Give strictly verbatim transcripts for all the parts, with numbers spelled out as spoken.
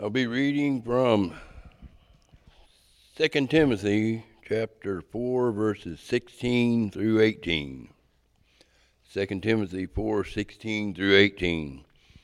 I'll be reading from Second Timothy chapter four, verses sixteen through eighteen. Second Timothy four, sixteen through eighteen.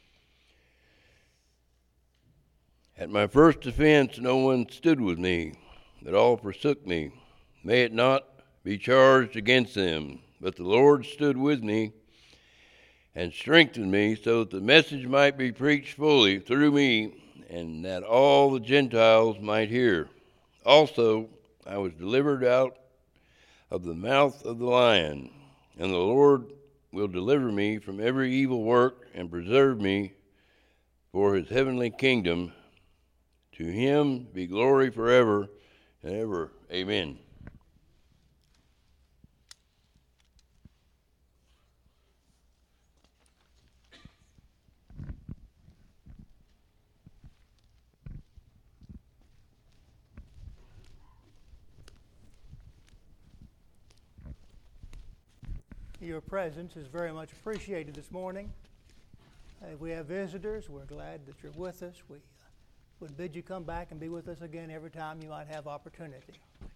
At my first offense no one stood with me, but all forsook me. May it not be charged against them, but the Lord stood with me and strengthened me, so that the message might be preached fully through me, and that all the Gentiles might hear. Also, I was delivered out of the mouth of the lion, and the Lord will deliver me from every evil work and preserve me for his heavenly kingdom. To him be glory forever and ever. Amen. Your presence is very much appreciated this morning. Uh, if we have visitors, we're glad that you're with us. We uh, would bid you come back and be with us again every time you might have opportunity.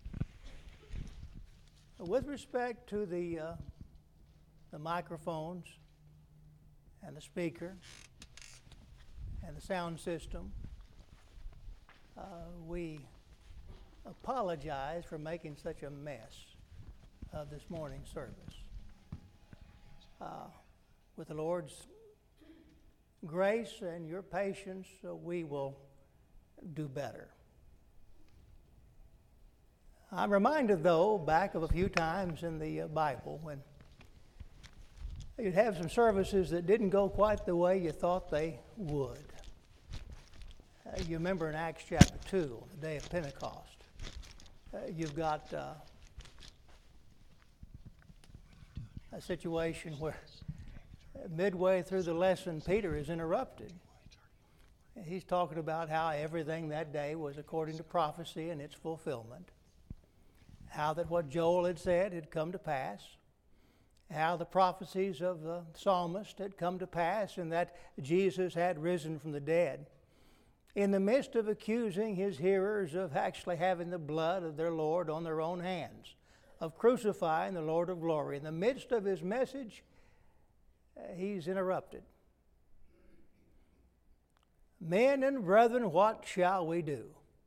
Uh, with respect to the, uh, the microphones and the speaker and the sound system, uh, we apologize for making such a mess of this morning's service. Uh, with the Lord's grace and your patience, uh, we will do better. I'm reminded, though, back of a few times in the uh, Bible when you'd have some services that didn't go quite the way you thought they would. Uh, you remember in Acts chapter two, on the day of Pentecost, uh, you've got uh, a situation where midway through the lesson, Peter is interrupted. He's talking about how everything that day was according to prophecy and its fulfillment. How that what Joel had said had come to pass. How the prophecies of the psalmist had come to pass and that Jesus had risen from the dead. In the midst of accusing his hearers of actually having the blood of their Lord on their own hands, of crucifying the Lord of glory. In the midst of his message, uh, he's interrupted. Men and brethren, what shall we do?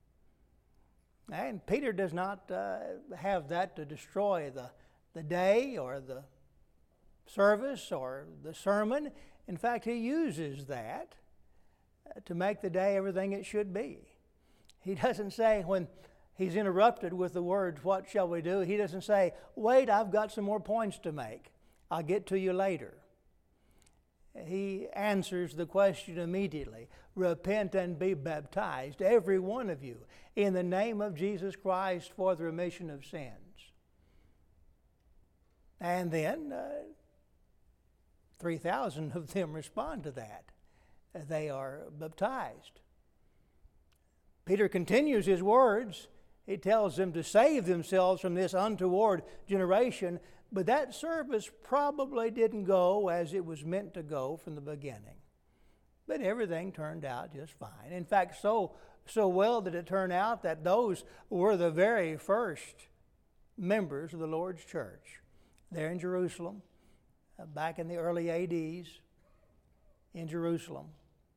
And Peter does not uh, have that to destroy the, the day or the service or the sermon. In fact, he uses that uh, to make the day everything it should be. He doesn't say when he's interrupted with the words, what shall we do? He doesn't say, wait, I've got some more points to make. I'll get to you later. He answers the question immediately. Repent and be baptized, every one of you, in the name of Jesus Christ for the remission of sins. And then uh, three thousand of them respond to that. They are baptized. Peter continues his words. He tells them to save themselves from this untoward generation, but that service probably didn't go as it was meant to go from the beginning. But everything turned out just fine. In fact, so, so well did it turn out that those were the very first members of the Lord's church there in Jerusalem, uh, back in the early A Ds in Jerusalem.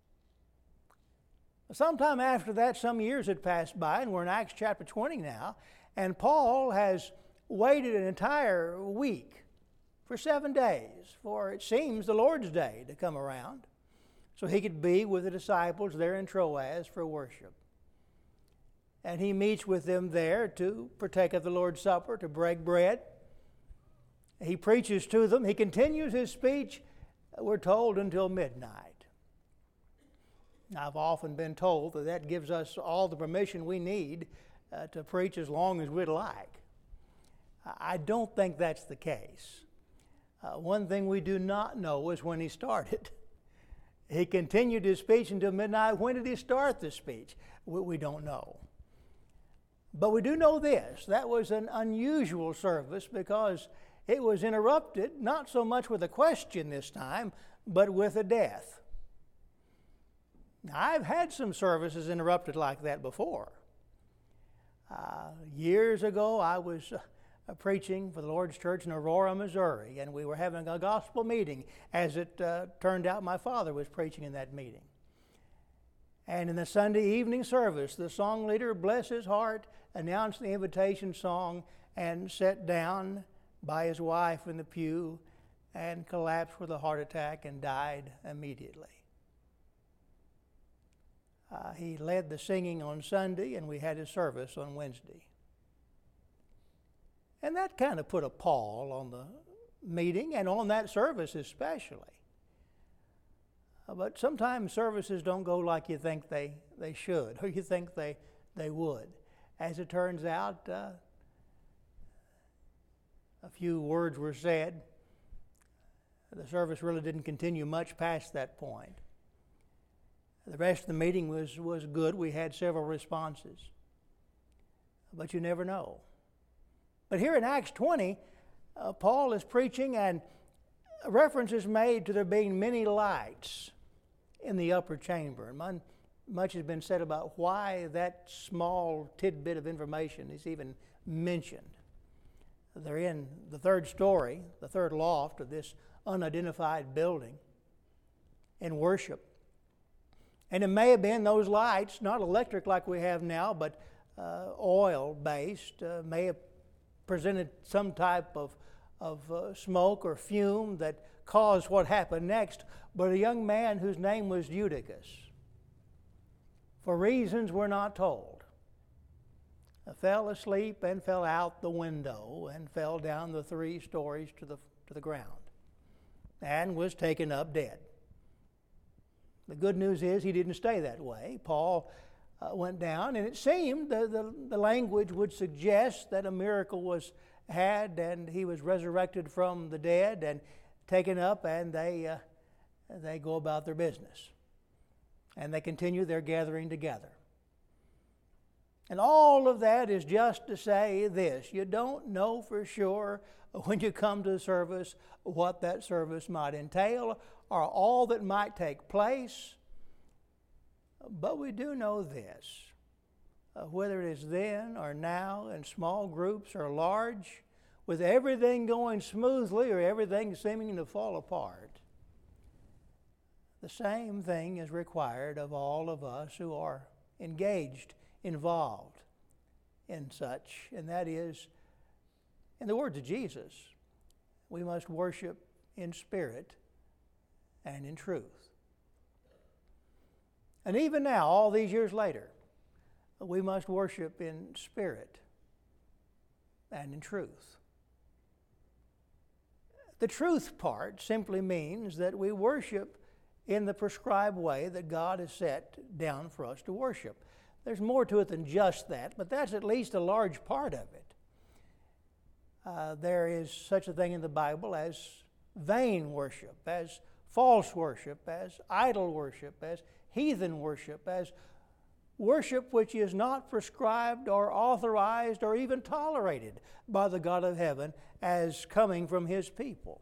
Sometime after that, some years had passed by, and we're in Acts chapter twenty now, and Paul has waited an entire week for seven days for, it seems, the Lord's Day to come around so he could be with the disciples there in Troas for worship. And he meets with them there to partake of the Lord's Supper, to break bread. He preaches to them. He continues his speech, we're told, until midnight. I've often been told that that gives us all the permission we need uh, to preach as long as we'd like. I don't think that's the case. Uh, one thing we do not know is when he started. He continued his speech until midnight. When did he start the speech? We, we don't know. But we do know this. That was an unusual service because it was interrupted, not so much with a question this time, but with a death. Now, I've had some services interrupted like that before. Uh, years ago, I was uh, preaching for the Lord's Church in Aurora, Missouri, and we were having a gospel meeting. As it uh, turned out, my father was preaching in that meeting. And in the Sunday evening service, the song leader, bless his heart, announced the invitation song and sat down by his wife in the pew and collapsed with a heart attack and died immediately. Uh, he led the singing on Sunday, and we had his service on Wednesday. And that kind of put a pall on the meeting and on that service especially. Uh, but sometimes services don't go like you think they, they should, or you think they, they would. As it turns out, uh, a few words were said. The service really didn't continue much past that point. The rest of the meeting was, was good. We had several responses. But you never know. But here in Acts twenty, uh, Paul is preaching, and a reference is made to there being many lights in the upper chamber. And much has been said about why that small tidbit of information is even mentioned. They're in the third story, the third loft of this unidentified building in worship. And it may have been those lights, not electric like we have now, but uh, oil-based, uh, may have presented some type of, of uh, smoke or fume that caused what happened next. But a young man whose name was Eutychus, for reasons we're not told, uh, fell asleep and fell out the window and fell down the three stories to the, to the ground and was taken up dead. The good news is he didn't stay that way. Paul uh, went down, and it seemed the, the, the language would suggest that a miracle was had, and he was resurrected from the dead and taken up, and they, uh, they go about their business. And they continue their gathering together. And all of that is just to say this: you don't know for sure when you come to the service what that service might entail or all that might take place. But we do know this, uh, whether it is then or now, in small groups or large, with everything going smoothly or everything seeming to fall apart, the same thing is required of all of us who are engaged, involved in such, and that is, in the words of Jesus, we must worship in spirit and in truth. And even now, all these years later, we must worship in spirit and in truth. The truth part simply means that we worship in the prescribed way that God has set down for us to worship. There's more to it than just that, but that's at least a large part of it. Uh, there is such a thing in the Bible as vain worship, as false worship, as idol worship, as heathen worship, as worship which is not prescribed or authorized or even tolerated by the God of heaven as coming from His people.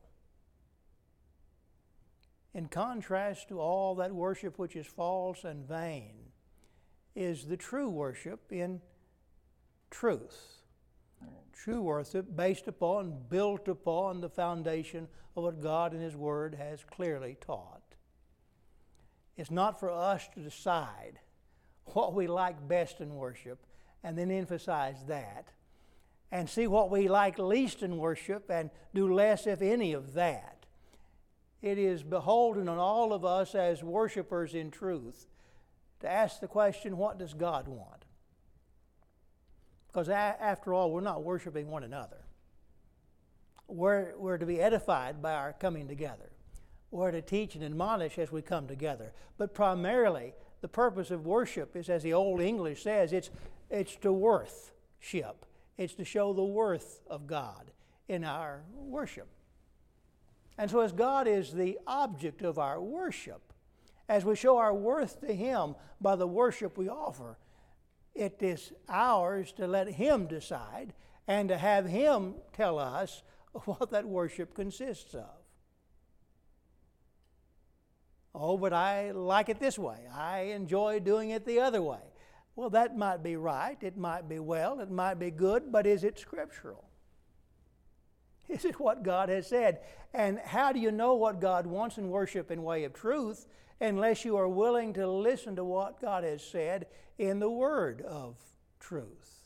In contrast to all that worship which is false and vain is the true worship in truth. True worship based upon, built upon the foundation of what God in His Word has clearly taught. It's not for us to decide what we like best in worship and then emphasize that, and see what we like least in worship and do less, if any, of that. It is beholden on all of us as worshipers in truth to ask the question, what does God want? Because a- after all, we're not worshiping one another. We're, we're to be edified by our coming together. We're to teach and admonish as we come together. But primarily, the purpose of worship is, as the Old English says, it's, it's to worthship. It's to show the worth of God in our worship. And so as God is the object of our worship, as we show our worth to Him by the worship we offer, it is ours to let Him decide and to have Him tell us what that worship consists of. Oh, but I like it this way. I enjoy doing it the other way. Well, that might be right. It might be well. It might be good. But is it scriptural? Is it what God has said? And how do you know what God wants in worship in way of truth unless you are willing to listen to what God has said in the word of truth?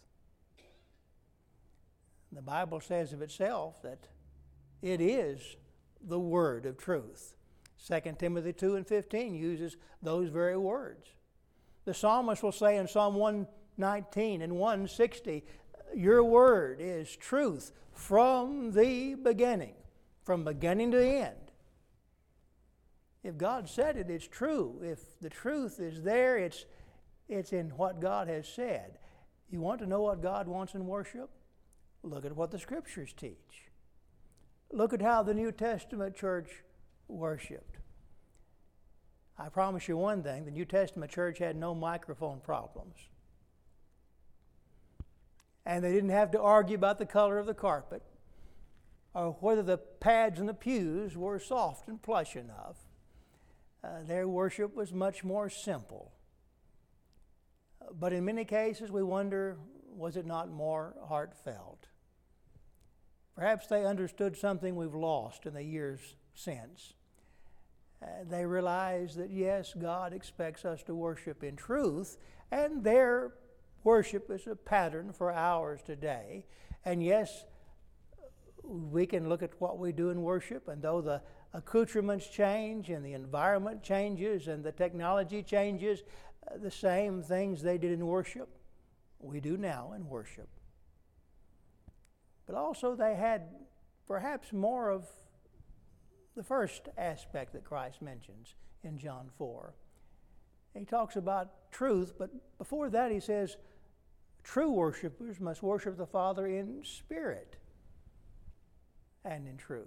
The Bible says of itself that it is the word of truth. Second Timothy two and fifteen uses those very words. The psalmist will say in Psalm one nineteen and one sixty, your word is truth from the beginning, from beginning to end. If God said it, it's true. If the truth is there, it's, it's in what God has said. You want to know what God wants in worship? Look at what the Scriptures teach. Look at how the New Testament church worshiped. I promise you one thing, the New Testament church had no microphone problems. And they didn't have to argue about the color of the carpet or whether the pads in the pews were soft and plush enough. Uh, their worship was much more simple. But in many cases, we wonder, was it not more heartfelt? Perhaps they understood something we've lost in the years since. Uh, they realized that, yes, God expects us to worship in truth, and their worship is a pattern for ours today. And yes, we can look at what we do in worship, and though the accoutrements change and the environment changes and the technology changes, uh, the same things they did in worship, we do now in worship. But also they had perhaps more of the first aspect that Christ mentions in John four. He talks about truth, but before that he says, true worshipers must worship the Father in spirit and in truth.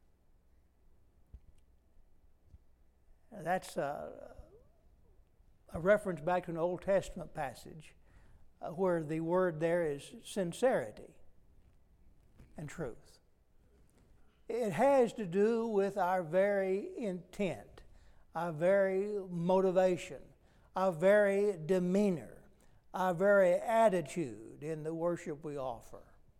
That's a, a reference back to an Old Testament passage uh, where the word there is sincerity and truth. It has to do with our very intent, our very motivation, our very demeanor, our very attitude in the worship we offer.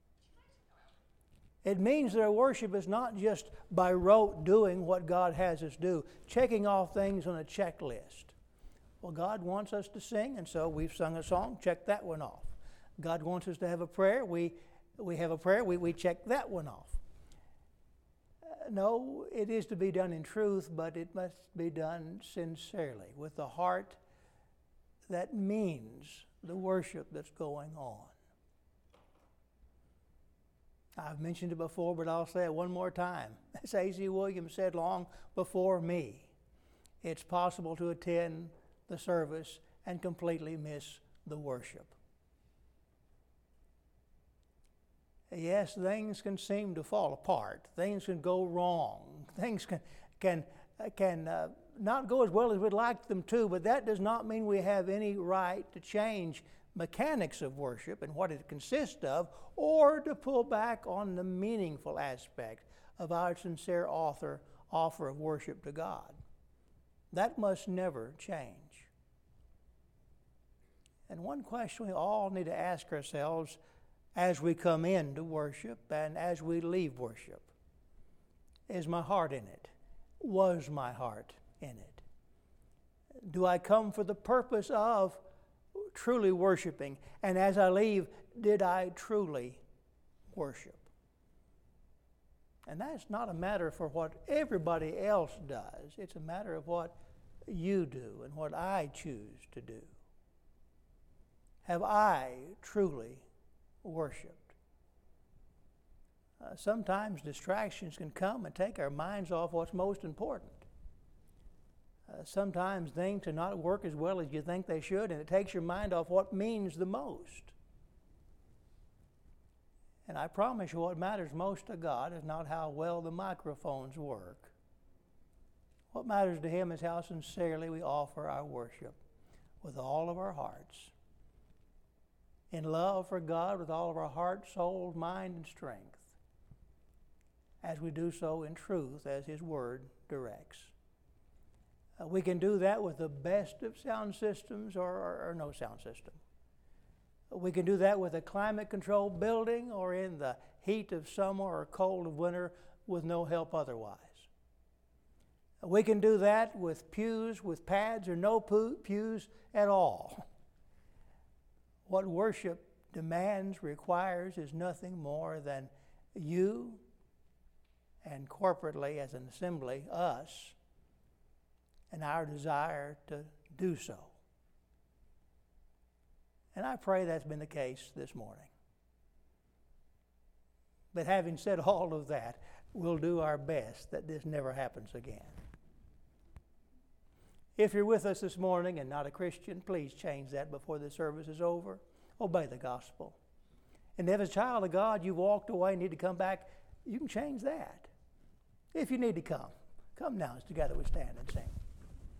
It means that our worship is not just by rote doing what God has us do, checking off things on a checklist. Well, God wants us to sing, and so we've sung a song, check that one off. God wants us to have a prayer, we, we have a prayer, we, we check that one off. Uh, no, it is to be done in truth, but it must be done sincerely, with the heart that means the worship that's going on. I've mentioned it before, but I'll say it one more time. As A Z Williams said long before me, it's possible to attend the service and completely miss the worship. Yes, things can seem to fall apart. Things can go wrong. Things can, can, can uh, not go as well as we'd like them to, but that does not mean we have any right to change mechanics of worship and what it consists of, or to pull back on the meaningful aspect of our sincere author, offer of worship to God. That must never change. And one question we all need to ask ourselves as we come into worship and as we leave worship, is my heart in it? Was my heart in it? Do I come for the purpose of truly worshiping? And as I leave, did I truly worship? And that's not a matter for what everybody else does. It's a matter of what you do and what I choose to do. Have I truly worshiped? Uh, sometimes distractions can come and take our minds off what's most important. Uh, sometimes things do not work as well as you think they should, and it takes your mind off what means the most. And I promise you, what matters most to God is not how well the microphones work. What matters to Him is how sincerely we offer our worship with all of our hearts, in love for God with all of our heart, soul, mind, and strength, as we do so in truth as His Word directs. Uh, we can do that with the best of sound systems or, or, or no sound system. We can do that with a climate-controlled building or in the heat of summer or cold of winter with no help otherwise. We can do that with pews, with pads, or no pews at all. What worship demands, requires, is nothing more than you and corporately as an assembly, us, and our desire to do so. And I pray that's been the case this morning. But having said all of that, we'll do our best that this never happens again. If you're with us this morning and not a Christian, please change that before the service is over. Obey the gospel. And if as a child of God you walked away and need to come back, you can change that. If you need to come, come now as together we stand and sing.